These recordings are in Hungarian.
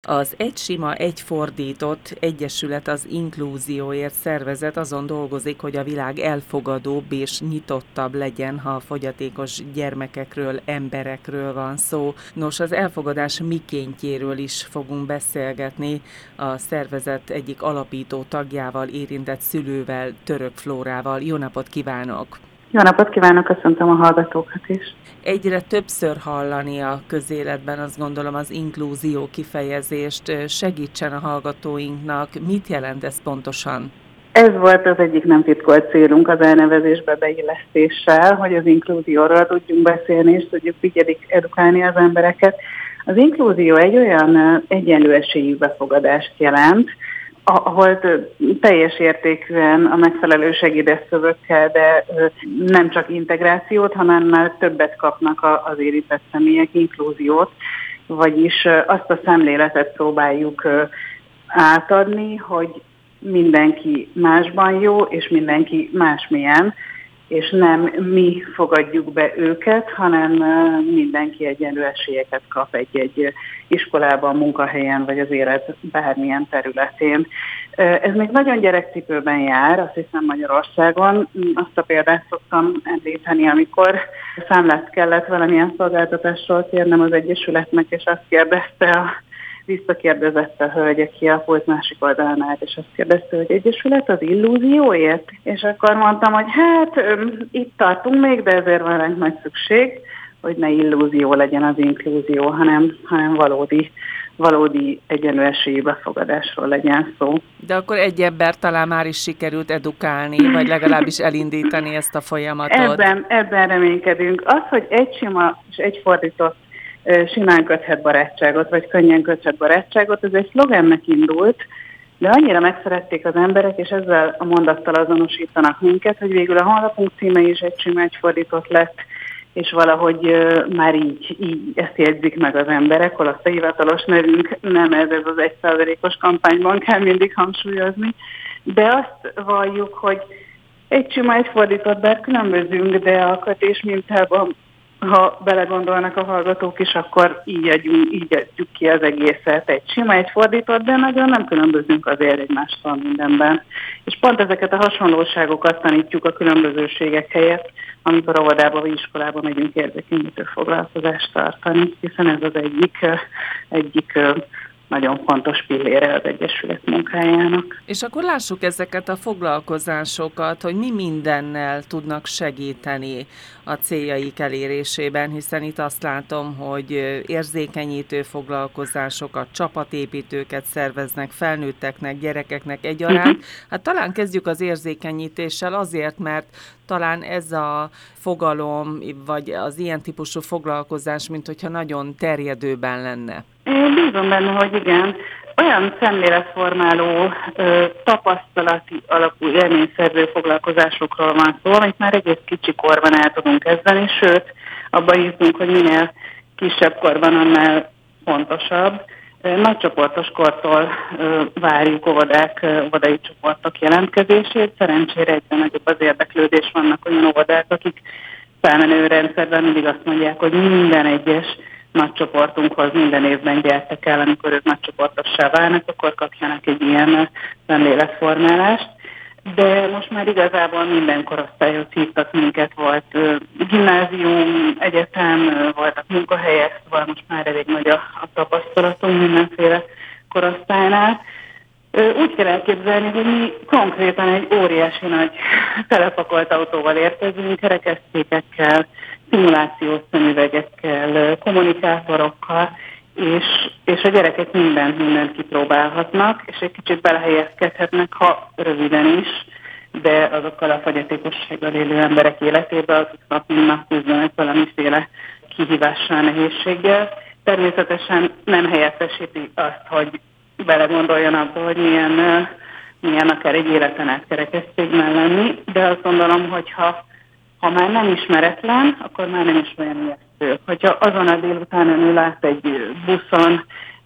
Az Egy Sima, Egy Fordított Egyesület az inklúzióért szervezet azon dolgozik, hogy a világ elfogadóbb és nyitottabb legyen, ha a fogyatékos gyermekekről, emberekről van szó. Nos, az elfogadás mikéntjéről is fogunk beszélgetni a szervezet egyik alapító tagjával, érintett szülővel, Török Flórával. Jó napot kívánok! Jó napot kívánok, köszöntöm a hallgatókat is. Egyre többször hallani a közéletben, azt gondolom, az inklúzió kifejezést. Segítsen a hallgatóinknak, mit jelent ez pontosan? Ez volt az egyik nem titkolt célunk az elnevezésbe beillesztéssel, hogy az inklúzióról tudjunk beszélni, és tudjuk így edukálni az embereket. Az inklúzió egy olyan egyenlő esélyű befogadást jelent, ahol teljes értékűen a megfelelő segédeszközökkel, de nem csak integrációt, hanem többet kapnak az érintett személyek, inklúziót, vagyis azt a szemléletet próbáljuk átadni, hogy mindenki másban jó, és mindenki másmilyen, és nem mi fogadjuk be őket, hanem mindenki egyenlő esélyeket kap egy iskolában, munkahelyen, vagy az élet bármilyen területén. Ez még nagyon gyerekcipőben jár, azt hiszem Magyarországon. Azt a példát szoktam említeni, amikor számlát kellett valamilyen szolgáltatásról kérnem az Egyesületnek, és azt kérdezte visszakérdezett a hölgy, aki a pult másik oldalán állt, és azt kérdezte, hogy Egyesület az illúzióért? És akkor mondtam, hogy itt tartunk még, de ezért van ránk nagy szükség, hogy ne illúzió legyen az inklúzió, hanem valódi egyenlő esélyű befogadásról legyen szó. De akkor egy ember talán már is sikerült edukálni, vagy legalábbis elindítani ezt a folyamatot. Ebben reménykedünk. Az, hogy egy sima és egy fordított simán köthet barátságot, vagy könnyen köthet barátságot, ez egy szlogennek indult, de annyira megszerették az emberek, és ezzel a mondattal azonosítanak minket, hogy végül a honlapunk címe is egy sima, egy fordított lett, és valahogy már így ezt jegyzik meg az emberek, hol azt a hivatalos nevünk nem ez az 1%-os kampányban kell mindig hangsúlyozni, de azt valljuk, hogy egy sima, egy fordított, bár különbözünk, de a kötés mintában, ha belegondolnak a hallgatók is, akkor így adjuk ki az egészet. Egy sima, egy fordított, de nagyon nem különbözünk azért egymástól mindenben. És pont ezeket a hasonlóságokat tanítjuk a különbözőségek helyett, amikor óvodába vagy iskolába megyünk érzékenyítő foglalkozást tartani, hiszen ez az egyik nagyon fontos pillére az Egyesület munkájának. És akkor lássuk ezeket a foglalkozásokat, hogy mi mindennel tudnak segíteni a céljaik elérésében, hiszen itt azt látom, hogy érzékenyítő foglalkozásokat, csapatépítőket szerveznek felnőtteknek, gyerekeknek egyaránt. Hát talán kezdjük az érzékenyítéssel azért, mert talán ez a fogalom, vagy az ilyen típusú foglalkozás, mint hogyha nagyon terjedőben lenne. Én bízom benne, hogy igen. Olyan szemléletformáló, tapasztalati alapú élményszerző foglalkozásokról van szó, amit már egész kicsi korban el tudunk kezdeni, sőt, abban hiszünk, hogy minél kisebb korban, annál fontosabb. Nagycsoportos kortól várjuk óvodai csoportok jelentkezését. Szerencsére egyre nagyobb az érdeklődés, vannak olyan óvodák, akik felmenő rendszerben mindig azt mondják, hogy minden egyes nagycsoportunkhoz minden évben gyertek el, amikor ők nagycsoportossá válnak, akkor kapjanak egy ilyen szemléletformálást. De most már igazából minden korosztályhoz hívtak minket, volt gimnázium, egyetem, voltak munkahelyek, szóval most már elég nagy a tapasztalatunk mindenféle korosztálynál. Úgy kell elképzelni, hogy mi konkrétan egy óriási nagy telepakolt autóval érkezünk, kerekesszékekkel, szimulációs szemüvegekkel, kommunikátorokkal, és a gyerekek mindent kipróbálhatnak, és egy kicsit belehelyezkedhetnek, ha röviden is, de azokkal a fogyatékossággal élő emberek életébe, akik nap mint nap küzdenek valamiféle kihívással, nehézséggel. Természetesen nem helyettesíti azt, hogy belegondoljon abba, hogy milyen akár egy életen át kerekesszékben lenni, de azt gondolom, hogy ha már nem ismeretlen, akkor már nem is olyan ijesztő. Hogyha azon a délutánon ő lát egy buszon,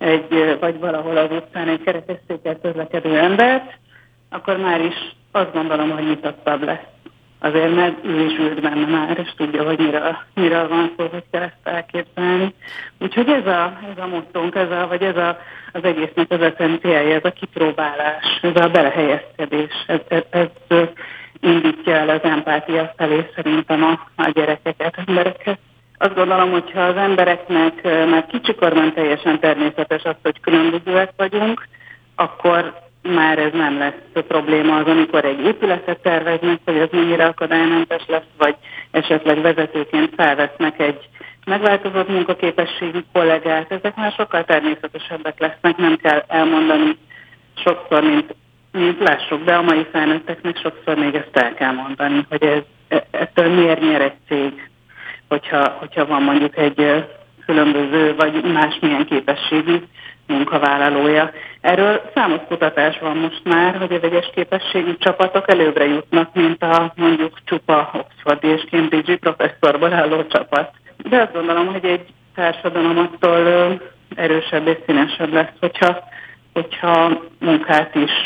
vagy valahol az utcán egy kerekesszékkel közlekedő embert, akkor már is azt gondolom, hogy nyitottabb lesz azért mert ő is ült benne már, és tudja, hogy miről van szó, hogy kell ezt elképzelni. Úgyhogy ez a mottónk, az egésznek az eszenciája, ez a kipróbálás, ez a belehelyezkedés, ez indítja el az empátia felé szerintem a gyerekeket, embereket. Azt gondolom, hogyha az embereknek már kicsikorban teljesen természetes az, hogy különbözőek vagyunk, akkor már ez nem lesz probléma az, amikor egy épületet terveznek, hogy ez mennyire akadálymentes lesz, vagy esetleg vezetőként felvesznek egy megváltozott munkaképességű kollégát. Ezek már sokkal természetesebbek lesznek, nem kell elmondani sokszor, mint lássuk, de a mai felnőtteknek sokszor még ezt el kell mondani, hogy ettől miért nyer egy cég, hogyha van mondjuk egy különböző vagy másmilyen képességű munkavállalója. Erről számos kutatás van most már, hogy a vegyes képességű csapatok előbbre jutnak, mint a mondjuk csupa Oxfordi és Cambridge-i professzorból álló csapat. De azt gondolom, hogy egy társadalom attól erősebb és színesebb lesz, hogyha munkát is,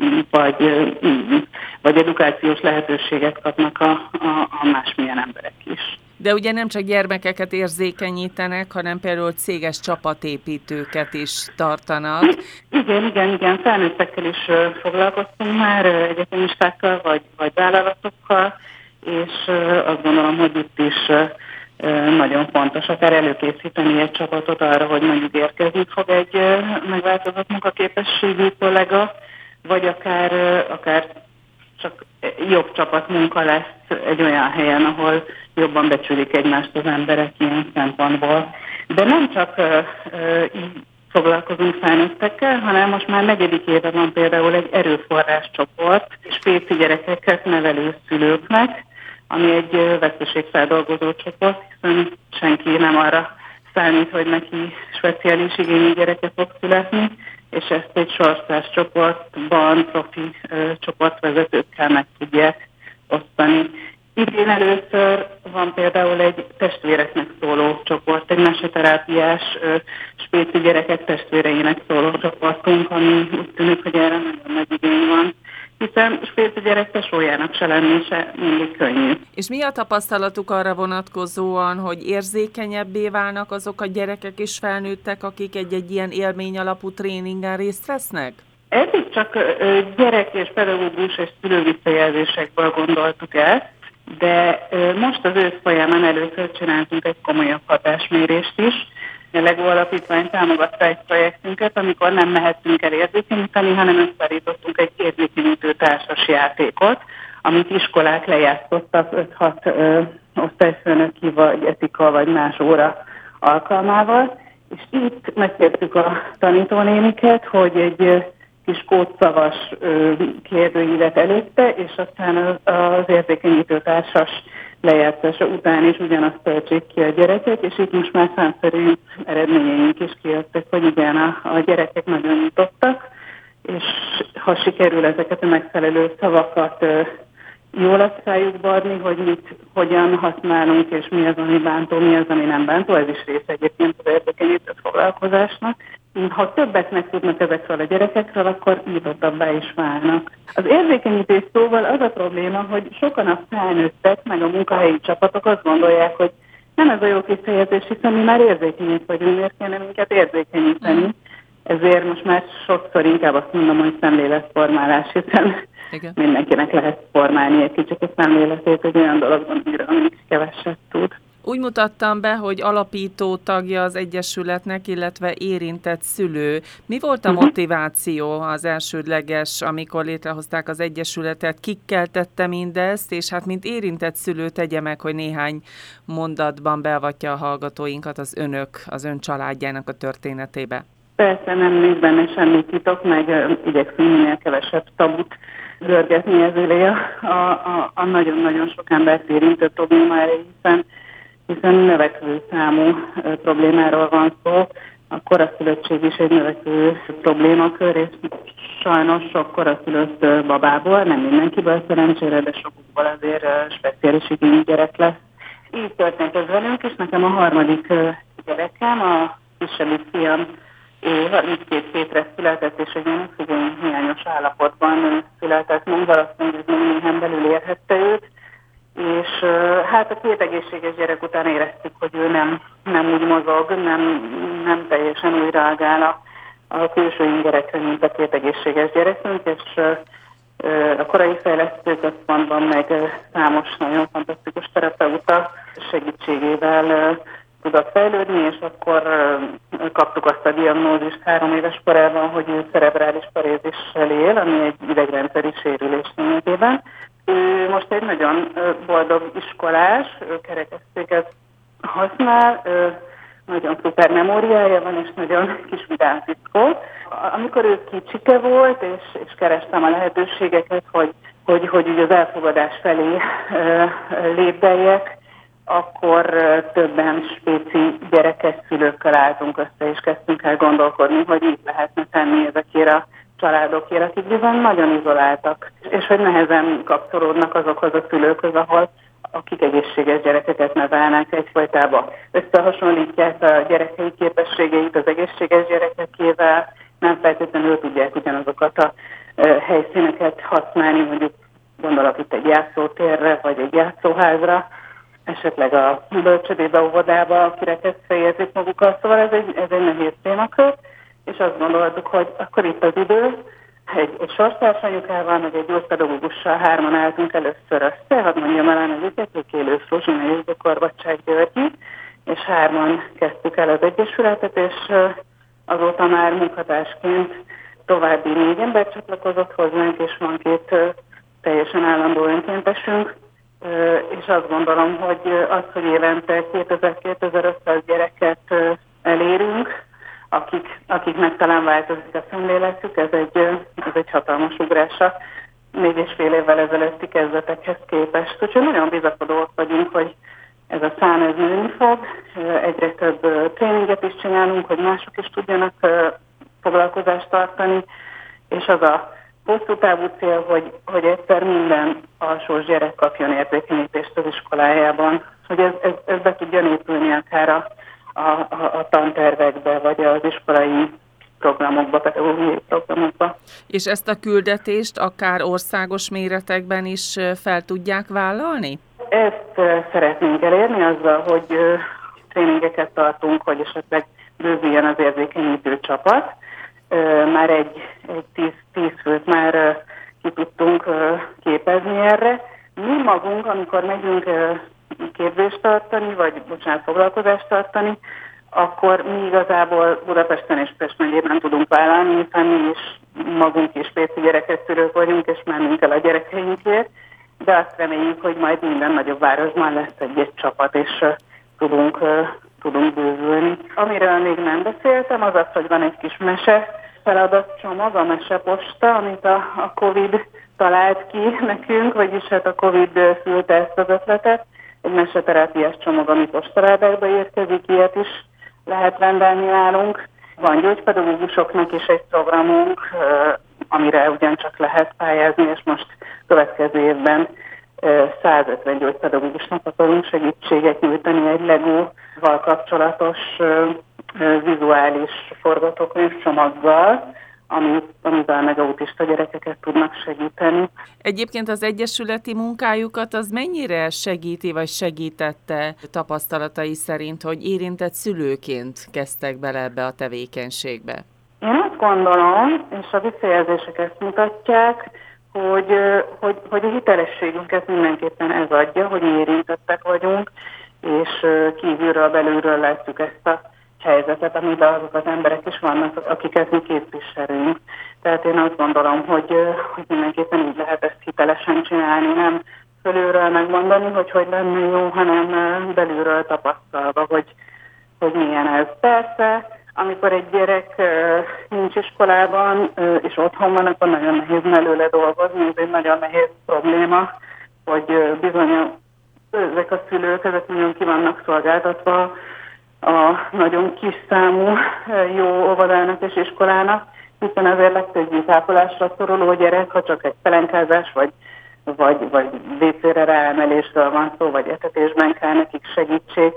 vagy edukációs lehetőséget kapnak a másmilyen emberek is. De ugye nem csak gyermekeket érzékenyítenek, hanem például céges csapatépítőket is tartanak. Igen, felnőttekkel is foglalkoztunk már, egyetemistákkal vagy vállalatokkal, és azt gondolom, hogy itt is nagyon fontos akár előkészíteni egy csapatot arra, hogy mondjuk érkezni fog egy megváltozott munkaképességű kollega, vagy akár csak jobb csapatmunka lesz egy olyan helyen, ahol jobban becsülik egymást az emberek ilyen szempontból. De nem csak így foglalkozunk felnőttekkel, hanem most már 4. éve van például egy erőforráscsoport spéci gyerekeket nevelő szülőknek, ami egy veszteségfeldolgozó csoport, hiszen senki nem arra számít, hogy neki speciális igényű gyereke fog születni, és ezt egy sorszás csoportban profi csoportvezetőkkel meg tudják osztani. Idén először van például egy testvéreknek szóló csoport, egy meseterápiás spéci gyerekek testvéreinek szóló csoportunk, ami úgy tűnik, hogy erre nagyon nagy igény van. Hiszen spéci gyerek tesójának se lenni se mindig könnyű. És mi a tapasztalatuk arra vonatkozóan, hogy érzékenyebbé válnak azok a gyerekek és felnőttek, akik egy ilyen élmény alapú tréningen részt vesznek? Eddig csak gyerek és pedagógus és szülő visszajelzésekből gondoltuk ezt, de most az ősz folyamán először csináltunk egy komolyabb hatásmérést is. A LEGO Alapítvány támogatta egy projektünket, amikor nem mehettünk el érzékenyíteni, hanem összeállítottunk egy érzékenyítő társas játékot, amit iskolák lejátszottak 5-6 osztályfőnöki vagy etika vagy más óra alkalmával, és itt megkértük a tanítónéniket, hogy egy kis kódszavas kérdőívet előtte, és aztán az érzékenyítő társas lejátszása után is ugyanazt töltsék ki a gyerekek, és itt most már számszerű eredményeink is kijöttek, hogy igen, a gyerekek nagyon nyitottak, és ha sikerül ezeket a megfelelő szavakat jól a szájukba adni, hogy hogyan használunk, és mi az, ami bántó, mi az, ami nem bántó, ez is része egyébként az érzékenyítő foglalkozásnak. Ha többet megtudnak ezekről a gyerekekről, akkor nyitottabbá is válnak. Az érzékenyítés szóval az a probléma, hogy sokan a felnőttek, meg a munkahelyi csapatok azt gondolják, hogy nem ez a jó kifejezés, hiszen mi már érzékenyek vagyunk, miért kéne minket érzékenyíteni. Ezért most már sokszor inkább azt mondom, hogy szemléletformálás, hiszen igen, mindenkinek lehet formálni egy kicsit a szemléletét egy olyan dologban, amiről még keveset tud. Úgy mutattam be, hogy alapító tagja az Egyesületnek, illetve érintett szülő. Mi volt a motiváció az elsődleges, amikor létrehozták az Egyesületet? Kikkel tette mindezt, és hát mint érintett szülő tegye meg, hogy néhány mondatban beavatja a hallgatóinkat az ön családjának a történetébe. Persze, nem nincs benne semmi titok, meg igyekszünk minél kevesebb tabut görgetni ezélé a nagyon-nagyon sok embert érintő problémára, hiszen növekvő számú problémáról van szó. A koraszülöttség is egy növekvő problémakör, és sajnos sok koraszülött babából, nem mindenkiből szerencsére, de sokukból azért speciális igényű gyerek lesz. Így történt ez velünk, és nekem a harmadik gyerekem, a kisebbik fiam, 32 hétre született, és egy ilyen oxigén hiányos állapotban született, nem valószínűleg néhány belül érhette őt, 2 egészséges gyerek után éreztük, hogy ő nem úgy mozog, nem teljesen úgy reagál a külső ingerekre, mint a 2 egészséges gyerekünk, és a korai fejlesztő központban meg számos nagyon fantasztikus terapeuta segítségével tudott fejlődni, és akkor kaptuk azt a diagnózist 3 éves korában, hogy ő cerebrális parézissel él, ami egy idegrendszeri sérülés lényegében. Ő most egy nagyon boldog iskolás, kerekesszéket használ, nagyon szuper memóriája van, és nagyon kis vidám fickó. Amikor ő kicsike volt, és kerestem a lehetőségeket, hogy ugye az elfogadás felé lépdeljek, akkor többen spéci gyerekes szülőkkel álltunk össze, és kezdtünk el gondolkodni, hogy mit lehetne tenni ezekért a családokért, akik bizony nagyon izoláltak, és hogy nehezen kapcsolódnak azokhoz a szülőkhöz, akik egészséges gyerekeket nevelnek egyfajtában. Összehasonlítják a gyerekei képességeit az egészséges gyerekekével, nem feltétlenül tudják ugyanazokat a helyszíneket használni, mondjuk gondolok itt egy játszótérre, vagy egy játszóházra, esetleg a bölcsödébe, óvodába, akire érzik magukat. Szóval ez egy nehéz témakör, és azt gondoltuk, hogy akkor itt az idő, egy sorstársanyukával, meg egy gyógypedagógussal 3-an álltunk először össze, hadd mondjam el a nevüket, Élő Fruzsina és Bokorbacsák Györgyi, és 3-an kezdtük el az egyesületet, és azóta már munkatársként további 4 ember csatlakozott hozzánk, és van 2 teljesen állandó önkéntesünk, és azt gondolom, hogy az, hogy évente 2000-2500 gyereket elérünk, akiknek talán változik a szemléletük, ez egy hatalmas ugrása 4,5 évvel ezelőtti kezdetekhez képest. Úgyhogy nagyon bizakodóak vagyunk, hogy ez a szám ez nőni fog. Egyre több tréninget is csinálunk, hogy mások is tudjanak foglalkozást tartani, és az a hosszú távú cél, hogy egyszer minden alsós gyerek kapjon érzékenyítést az iskolájában, hogy ez be tudjon épülni akár a tantervekbe, vagy az iskolai programokba, pedagógiai programokba. És ezt a küldetést akár országos méretekben is fel tudják vállalni? Ezt szeretnénk elérni azzal, hogy tréningeket tartunk, hogy esetleg bővüljön az érzékenyítő csapat. Már egy 10 főt már ki tudtunk képezni erre. Mi magunk, amikor megyünk képzést tartani, foglalkozást tartani, akkor mi igazából Budapesten és Pest megyében tudunk vállalni, hiszen mi is magunk is spéci gyerekes szülők vagyunk, és mennünk el a gyerekeinkért, de azt reméljük, hogy majd minden nagyobb városban lesz egy csapat, és tudunk bővülni. Amiről még nem beszéltem, az az, hogy van egy kis mese feladatcsomag, a meseposta, amit a Covid talált ki nekünk, vagyis hát a Covid szülte ezt az ötletet. Egy meseterápiás csomag, ami postaládákba érkezik, ilyet is lehet rendelni nálunk. Van gyógypedagógusoknak is egy programunk, amire ugyancsak lehet pályázni, és most következő évben 150 gyógypedagógusnak akarunk segítséget nyújtani egy Legóval kapcsolatos vizuális forgatókönyv csomaggal, amivel meg autista gyerekeket tudnak segíteni. Egyébként az egyesületi munkájukat az mennyire segíti, vagy segítette tapasztalatai szerint, hogy érintett szülőként kezdtek bele ebbe a tevékenységbe? Én azt gondolom, és a visszajelzések ezt mutatják, hogy a hitelességünket mindenképpen ez adja, hogy mi érintettek vagyunk, és kívülről, belülről látjuk ezt a helyzetet, amiben azok az emberek is vannak, akiket mi képviselünk. Tehát én azt gondolom, hogy mindenképpen így lehet ezt hitelesen csinálni, nem fölülről megmondani, hogy lenne jó, hanem belülről tapasztalva, hogy milyen ez. Persze, amikor egy gyerek nincs iskolában, és otthon van, akkor nagyon nehéz mellőle dolgozni, ez egy nagyon nehéz probléma, hogy bizony ezek a szülők, ezek nagyon ki vannak szolgáltatva a nagyon kis számú jó óvodának és iskolának, hiszen azért legtöbb tápolásra szoruló gyerek, ha csak egy pelenkázás vagy WC-re ráemelésről van szó, vagy etetésben kell nekik segítség,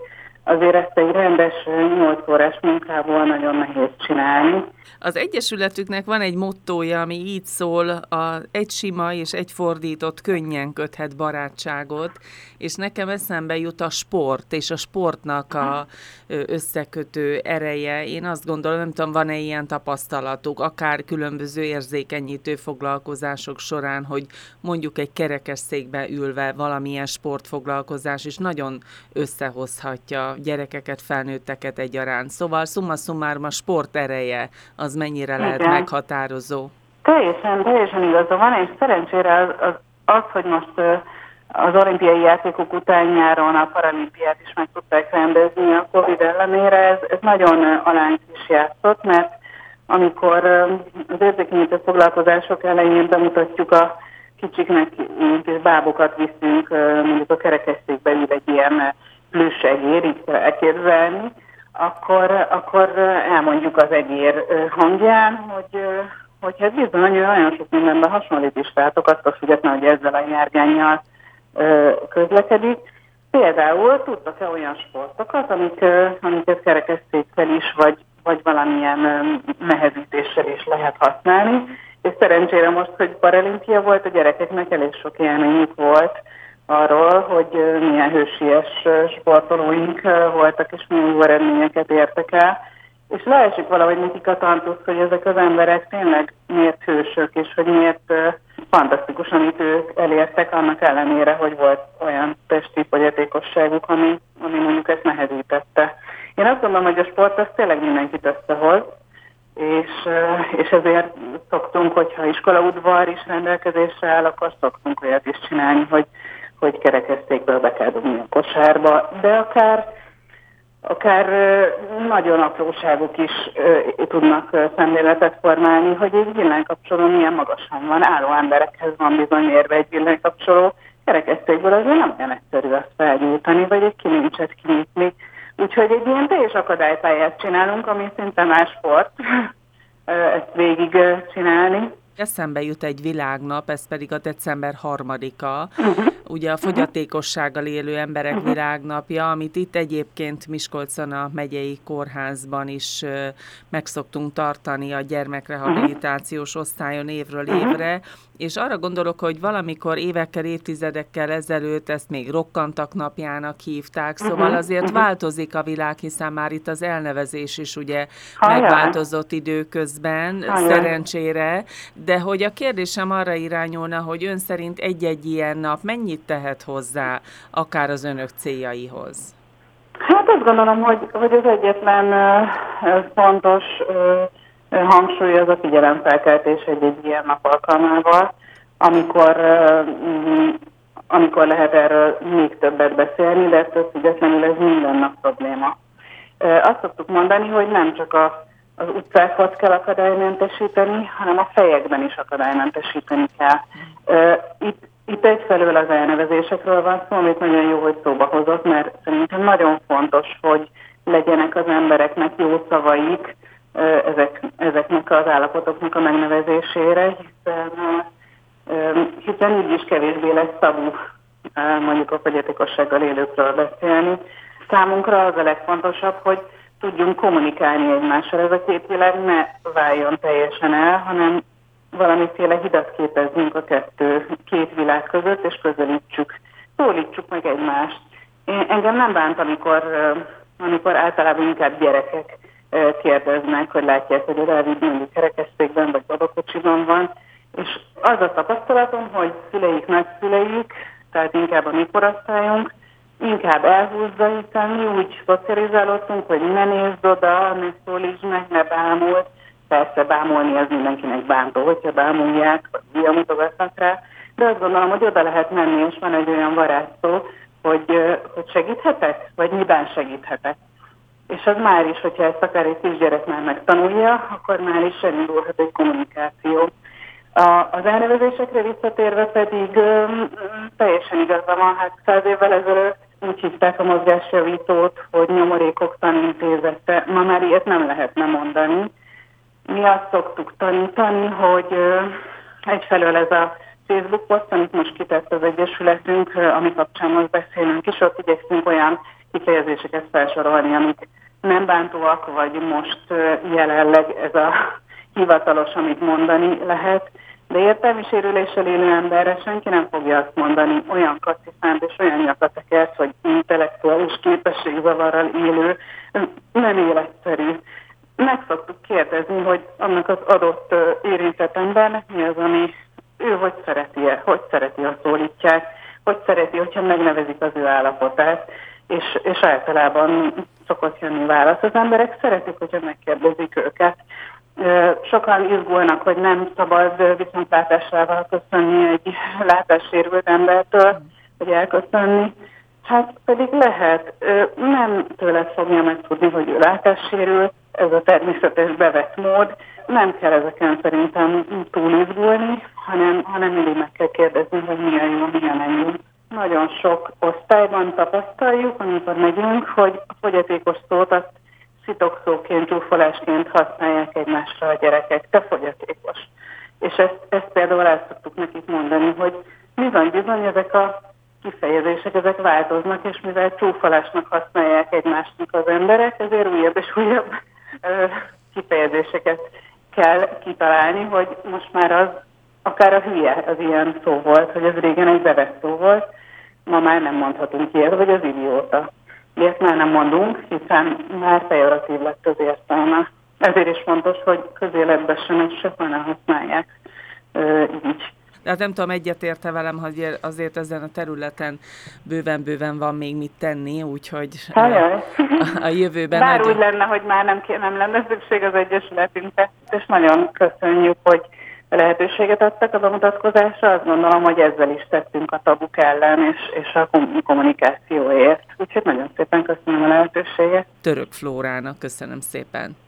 azért ezt egy rendes 8 órás munkából nagyon nehéz csinálni. Az Egyesületüknek van egy mottója, ami így szól, egy sima és egy fordított könnyen köthet barátságot, és nekem eszembe jut a sport, és a sportnak a összekötő ereje. Én azt gondolom, nem tudom, van-e ilyen tapasztalatuk, akár különböző érzékenyítő foglalkozások során, hogy mondjuk egy kerekesszékbe ülve valamilyen sportfoglalkozás is nagyon összehozhatja gyerekeket, felnőtteket egyaránt. Szóval summa summarum a sport ereje az mennyire lehet meghatározó? Teljesen igaza van, és szerencsére az, hogy most az olimpiai játékok után nyáron a paralimpiát is meg tudták rendezni a Covid ellenére, ez nagyon alánk is játszott, mert amikor az érzékenyítő foglalkozások elején bemutatjuk a kicsiknek, és bábokat viszünk, mondjuk a kerekesszékbe ül egy ilyen lősegér, így kell elképzelni, akkor elmondjuk az egér hangján, hogy hát bizony nagyon sok mindenben hasonlít is rátok, attól függetlenül, hogy ezzel a járgánnyal közlekedik. Például tudtak-e olyan sportokat, amiket kerekesszékkel is, vagy valamilyen nehezítéssel is lehet használni, és szerencsére most, hogy paralimpia volt, a gyerekeknek elég sok élményük volt arról, hogy milyen hősies sportolóink voltak, és milyen jó eredményeket értek el. És leesik valahogy nekik a tantusz, hogy ezek az emberek tényleg miért hősök, és hogy miért fantasztikus, amit ők elértek, annak ellenére, hogy volt olyan testi fogyatékosságuk, ami mondjuk ezt nehezítette. Én azt gondolom, hogy a sport az tényleg mindenkit összehoz, és ezért szoktunk, hogyha iskolaudvar is rendelkezésre áll, akkor szoktunk olyat is csinálni, hogy kerekesszékből be kell dobni a kosárba, de akár nagyon apróságok is tudnak szemléletet formálni, hogy egy villanykapcsoló milyen magasan van, álló emberekhez van bizony érve egy villanykapcsoló, kerekesszékből azért nem olyan egyszerű azt felgyújtani, vagy egy kilincset kinyitni. Úgyhogy egy ilyen teljes akadálypályát csinálunk, ami szinte más sport, ezt végig csinálni. Eszembe jut egy világnap, ez pedig a december 3-a, ugye a fogyatékossággal élő emberek világnapja, amit itt egyébként Miskolcon a megyei kórházban is meg szoktunk tartani a gyermekrehabilitációs osztályon évről évre, és arra gondolok, hogy valamikor évekkel, évtizedekkel ezelőtt ezt még rokkantak napjának hívták, szóval azért változik a világ, hiszen már itt az elnevezés is ugye megváltozott időközben, szerencsére, de hogy a kérdésem arra irányulna, hogy ön szerint egy-egy ilyen nap mennyit tehet hozzá, akár az önök céljaihoz? Hát azt gondolom, hogy az egyetlen fontos hangsúly az a figyelemfelkeltés egy ilyen nap alkalmával, amikor lehet erről még többet beszélni, de ettől függetlenül ez minden nap probléma. Azt szoktuk mondani, hogy nem csak az utcákat kell akadálymentesíteni, hanem a fejekben is akadálymentesíteni kell. Itt egyfelől az elnevezésekről van szó, amit nagyon jó, hogy szóba hozott, mert szerintem nagyon fontos, hogy legyenek az embereknek jó szavaik ezeknek az állapotoknak a megnevezésére, hiszen így is kevésbé lesz tabu mondjuk a fogyatékossággal élőkről beszélni. Számunkra az a legfontosabb, hogy tudjunk kommunikálni egymással. Ez a két világ ne váljon teljesen el, hanem valamiféle hidat képezzünk a két világ között, és szólítsuk meg egymást. Engem nem bánt, amikor általában inkább gyerekek kérdeznek, hogy látják, hogy a Dávid mondjuk kerekesszékben vagy babakocsiban van, és az a tapasztalatom, hogy szüleik, nagyszüleik, tehát inkább a mi korosztályunk, inkább elhúzza, hiszen mi úgy szocializálódtunk, hogy ne nézd oda, ne szólítsd meg, ne bámuld. Persze bámulni az mindenkinek bántó, hogyha bámulják, vagy mutogatnak rá, de azt gondolom, hogy oda lehet menni, és van egy olyan varázsszó, hogy segíthetek, vagy miben segíthetek. És az már is, hogyha ezt akár egy kisgyerek már megtanulja, akkor már is elindulhat egy kommunikáció. Az elnevezésekre visszatérve pedig teljesen igaza van, hát 100 évvel ezelőtt úgy hívták a mozgásjavítót, hogy nyomorékok tanintézete. Ma már ilyet nem lehetne mondani. Mi azt szoktuk tanítani, hogy egyfelől ez a Facebook poszt, amit most kitett az Egyesületünk, ami kapcsán most beszélünk is, ott igyekszünk olyan kifejezéseket felsorolni, amik nem bántóak, vagy most jelenleg ez a hivatalos, amit mondani lehet, de értelmi sérüléssel élő emberre senki nem fogja azt mondani, olyan kacifánt és olyan nyakatekert, hogy intellektuális képességzavarral élő, nem életszerű. Meg szoktuk kérdezni, hogy annak az adott érintett embernek mi az, ami ő hogy szereti, ha szólítják, hogy szereti, hogyha megnevezik az ő állapotát, és általában szokott jönni válasz. Az emberek szeretik, hogyha megkérdezik őket. Sokan izgulnak, hogy nem szabad viszontlátásával köszönni egy látássérült embertől, hogy elköszönni. Hát pedig lehet. Nem tőled fogja megtudni, hogy ő látássérült, ez a természetes bevett mód. Nem kell ezeken szerintem túl izgulni, hanem mindig meg kell kérdezni, hogy milyen jó, milyen ennyi. Nagyon sok osztályban tapasztaljuk, amikor megyünk, hogy a fogyatékos szót azt szitokszóként, csúfolásként használják egymásra a gyerekek. Te fogyatékos. És ezt például el szoktuk nekik mondani, hogy bizony ezek a kifejezések, ezek változnak, és mivel csúfolásnak használják egymásnak az emberek, ezért újabb és újabb kifejezéseket kell kitalálni, hogy most már az akár a hülye az ilyen szó volt, hogy ez régen egy bevett szó volt, ma már nem mondhatunk ilyet, vagy az idióta. Ilyet már nem mondunk, hiszen már pejoratív lett az értelme. Ezért is fontos, hogy közéletben sem és sokan használják így. Tehát nem tudom, egyetérte velem, hogy azért ezen a területen bőven van még mit tenni, úgyhogy a jövőben... Bár úgy lenne, hogy már nem lenne szükség az Egyesületünkre, és nagyon köszönjük, hogy lehetőséget adtak a bemutatkozásra. Azt gondolom, hogy ezzel is tettünk a tabuk ellen, és a kommunikációért. Úgyhogy nagyon szépen köszönöm a lehetőséget. Török Flórának köszönöm szépen.